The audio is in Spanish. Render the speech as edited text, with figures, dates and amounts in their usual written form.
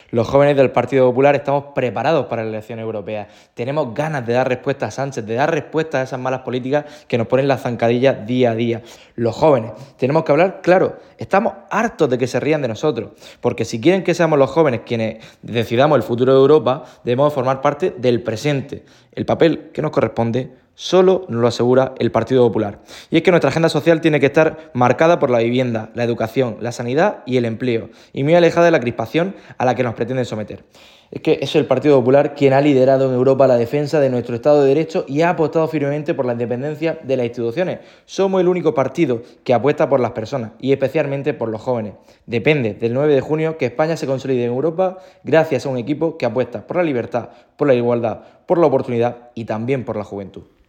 Los jóvenes del Partido Popular estamos preparados para la elección europea. Tenemos ganas de dar respuesta a Sánchez, de dar respuesta a esas malas políticas que nos ponen la zancadilla día a día. Los jóvenes, tenemos que hablar claro, estamos hartos de que se rían de nosotros, porque si quieren que seamos los jóvenes quienes decidamos el futuro de Europa, debemos formar parte del presente. El papel que nos corresponde solo nos lo asegura el Partido Popular. Y es que nuestra agenda social tiene que estar marcada por la vivienda, la educación, la sanidad y el empleo, y muy alejada de la crispación a la que nos pretenden someter. Es que es el Partido Popular quien ha liderado en Europa la defensa de nuestro Estado de Derecho y ha apostado firmemente por la independencia de las instituciones. Somos el único partido que apuesta por las personas y especialmente por los jóvenes. Depende del 9 de junio que España se consolide en Europa gracias a un equipo que apuesta por la libertad, por la igualdad, por la oportunidad y también por la juventud.